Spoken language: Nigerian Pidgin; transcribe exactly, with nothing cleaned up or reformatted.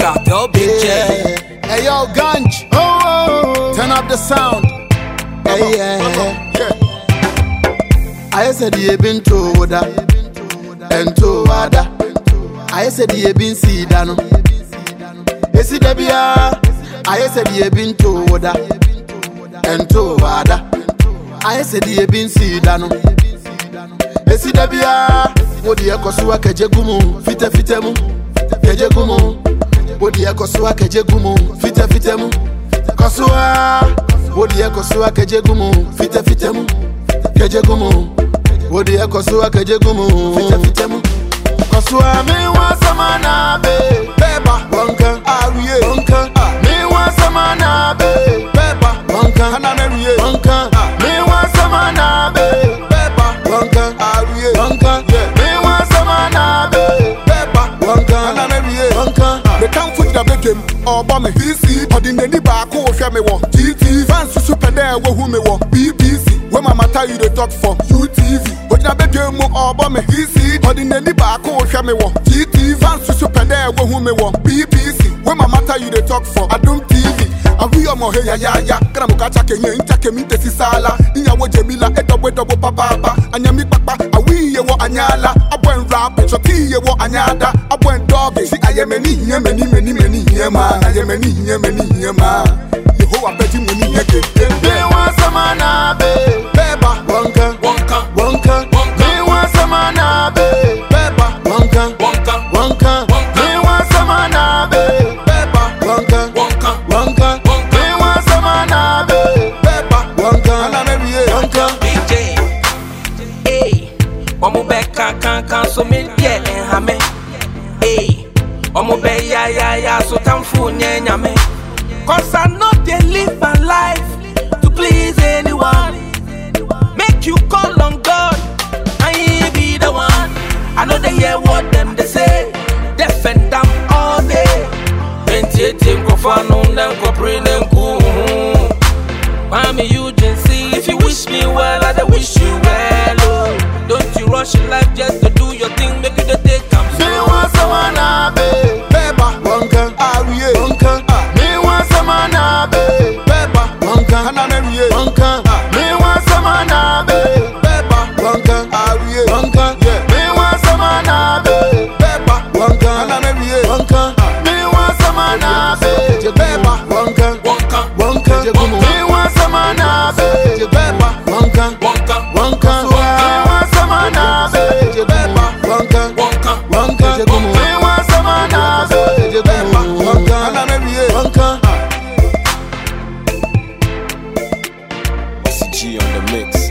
Cartel Big J. Hey yo, Ganj. Oh, oh, turn up the sound. Hey yeah. I said you been told that, and to wada. I said you been see dano. Esi debia. I said you been told that, and to wada. I said you been see dano. Esi debia. Odi ekosua kejegumu, fite fitemu, kejegumu. Odi ekosua kejegumu, fite fitemu, kosua. Odi ekosua kejegumu, fite fitemu, kejegumu. Odi ekosua kejegumu, fite fitemu, kosua. Me want some na be, beba, wonka, awiye, wonka. Me want some na be, beba, wonka, hananeriye, wonka. Me want some na be, beba, wonka, awiye, wonka. The can't foot the big game or bomb me. P C, but in the Niba, co me war. G T, fans to super there, who me war. B B C, when my matter you the talk for U T V. But the big game or bomb me. P C, but in the Niba, co me war. G T, fans to super there, who me war. B B C, when my matter you the talk for Adum T V. And we are more here, ya ya. Gramukacha Kenya, Intakemite Sisala. Inya Wajemila, Edobo Dobo Papa, and Yami Papa, a we ye wa Anyala, a buen rap, Choti ye wa Anyada, a buen dog. See, I am many, many, many, many, yama. I am many, many, yama. You ho, I bet you many again. They want some na be, beba, wonka, wonka, wonka, wonka. They want some na be, beba, wonka, wonka, wonka. They want some na be, beba, wonka, wonka, wonka. They want some na be, beba, wonka, wonka. D J, hey, omo be can can can so me yeah and hame, hey. Omo be ya ya ya so tamfu nyenya me. Cause I know they live my life to please anyone. Make you call on God and he be the one. I know they hear what them they say. Defend them all day. Twenty-eight go fan on them go pray them go. Mami you just see if you wish me well I dey wish you well. Oh. Don't you rush your life just to do your thing. Make you the take come. Me want someone na be, beba, wonka, awiye, wonka. Me want someone na be, beba, wonka, hananeriye, wonka. Me want someone na be, beba, wonka, awiye, wonka. Me want someone na be, beba, wonka, hananeriye, wonka. Me want someone na be, beba, wonka, wonka, wonka. Me want someone na be, beba, wonka, wonka, wonka. Me want someone na be, beba, wonka, wonka, wonka. Me want someone na be, beba, wonka, hananeriye, wonka. C G on the mix.